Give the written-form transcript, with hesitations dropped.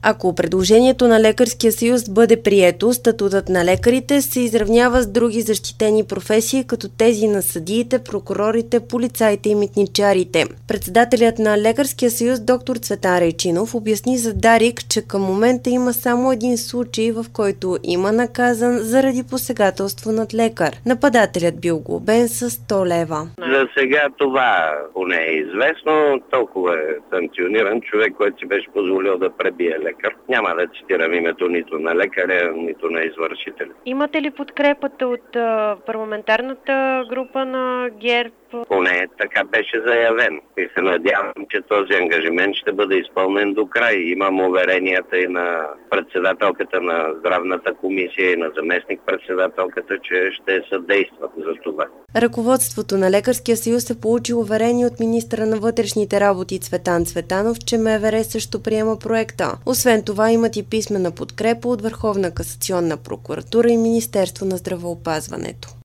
Ако предложението на Лекарския съюз бъде прието, статутът на лекарите се изравнява с други защитени професии, като тези на съдиите, прокурорите, полицаите и митничарите. Председателят на Лекарския съюз доктор Цветан Райчинов обясни за Дарик, че към момента има само един случай, в който има наказан заради посегателство над лекар. Нападателят бил глобен с 100 лева. За сега това поне е известно. Толкова е санкциониран човек, който си беше позволил да пребие лекар. Няма да цитирам името нито на лекаря, нито на извършителя. Имате ли подкрепата от парламентарната група на ГЕРБ? Поне така беше заявен. И се надявам, че този ангажимент ще бъде изпълнен до край. Имам уверенията и на председателката на здравната комисия и на заместник-председателката, че ще съдействат за това. Ръководството на Лекарския съюз е получило уверение от министъра на вътрешните работи Цветан Цветанов, че МВР също приема проекта. Освен това имат и писмена подкрепа от Върховна касационна прокуратура и Министерство на здравеопазването.